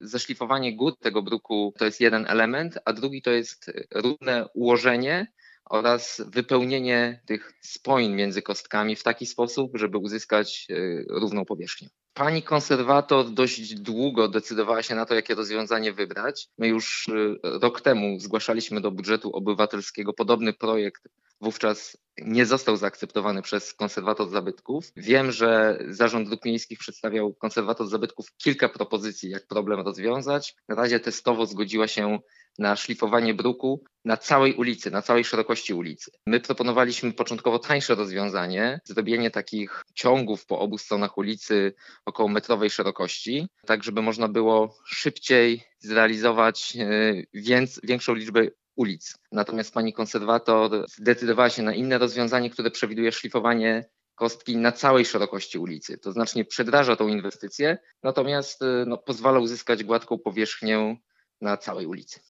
Zeszlifowanie gór tego bruku to jest jeden element, a drugi to jest równe ułożenie oraz wypełnienie tych spojin między kostkami w taki sposób, żeby uzyskać równą powierzchnię. Pani konserwator dość długo decydowała się na to, jakie rozwiązanie wybrać. My już rok temu zgłaszaliśmy do budżetu obywatelskiego podobny projekt. Wówczas nie został zaakceptowany przez konserwator zabytków. Wiem, że Zarząd Dróg Miejskich przedstawiał konserwator zabytków kilka propozycji, jak problem rozwiązać. Na razie testowo zgodziła się na szlifowanie bruku na całej ulicy, na całej szerokości ulicy. My proponowaliśmy początkowo tańsze rozwiązanie, zrobienie takich ciągów po obu stronach ulicy około metrowej szerokości, tak żeby można było szybciej zrealizować większą liczbę ulic. Natomiast pani konserwator zdecydowała się na inne rozwiązanie, które przewiduje szlifowanie kostki na całej szerokości ulicy. To znacznie przedraża tą inwestycję, natomiast pozwala uzyskać gładką powierzchnię na całej ulicy.